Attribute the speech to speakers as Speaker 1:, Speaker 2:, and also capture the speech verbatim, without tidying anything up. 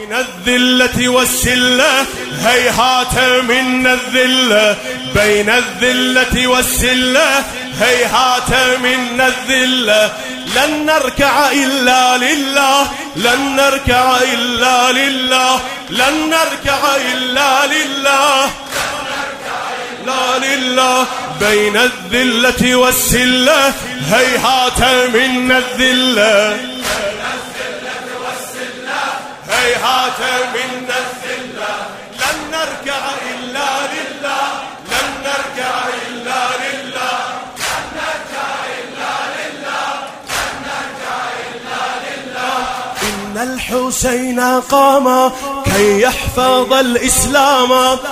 Speaker 1: بين الذلة والسلة هيهات من الذلة، بين الذلة والسلة هيهات من الذلة. لن نركع إلا لله، لن نركع إلا لله، لن نركع إلا لله، لا لله. بين الذلة والسلة هيهات من الذلة، هيهات من الذلة. لن نركع إلا لله، لن نركع إلا لله، لن نركع إلا لله، لن نركع إلا لله. إن الحسين قام كي يحفظ الإسلام.